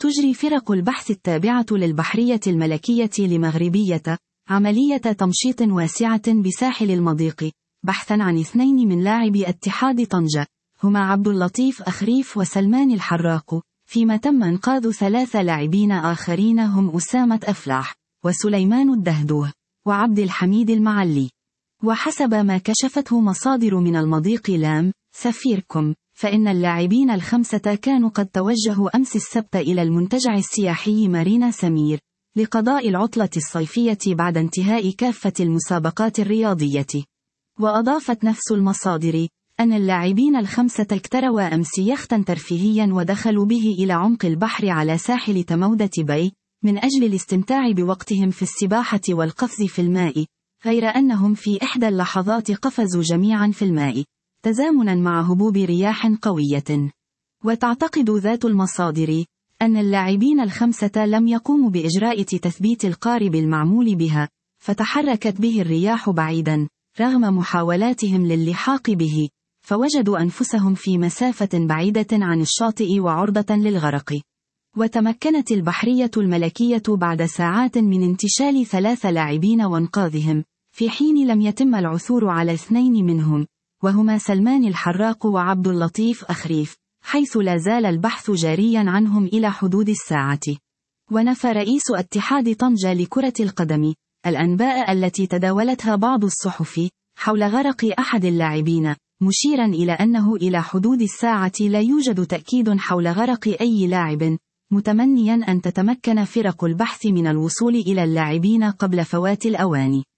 تجري فرق البحث التابعة للبحرية الملكية لمغربية عملية تمشيط واسعة بساحل المضيق، بحثا عن 2 من لاعبي اتحاد طنجة، هما عبد اللطيف أخريف وسلمان الحراق، فيما تم إنقاذ 3 لاعبين آخرين هم أسامة أفلاح، وسليمان الدهدوه، وعبد الحميد المعلي. وحسب ما كشفته مصادر من المضيق لام سفيركم، فإن اللاعبين ال5 كانوا قد توجهوا أمس السبت إلى المنتجع السياحي مارينا سمير لقضاء العطلة الصيفية بعد انتهاء كافة المسابقات الرياضية. وأضافت نفس المصادر أن اللاعبين ال5 اكتروا أمس يختا ترفيهيا ودخلوا به إلى عمق البحر على ساحل تمودة باي من أجل الاستمتاع بوقتهم في السباحة والقفز في الماء، غير أنهم في إحدى اللحظات قفزوا جميعا في الماء تزامنا مع هبوب رياح قوية. وتعتقد ذات المصادر أن اللاعبين ال5 لم يقوموا بإجراء تثبيت القارب المعمول بها، فتحركت به الرياح بعيدا رغم محاولاتهم للحاق به، فوجدوا أنفسهم في مسافة بعيدة عن الشاطئ وعرضة للغرق. وتمكنت البحرية الملكية بعد ساعات من انتشال 3 لاعبين وانقاذهم، في حين لم يتم العثور على 2 منهم، وهما سلمان الحراق وعبد اللطيف أخريف، حيث لا زال البحث جاريا عنهم إلى حدود الساعة. ونفى رئيس اتحاد طنجة لكرة القدم الأنباء التي تداولتها بعض الصحف حول غرق أحد اللاعبين، مشيرا إلى أنه إلى حدود الساعة لا يوجد تأكيد حول غرق أي لاعب، متمنيا أن تتمكن فرق البحث من الوصول إلى اللاعبين قبل فوات الأوان.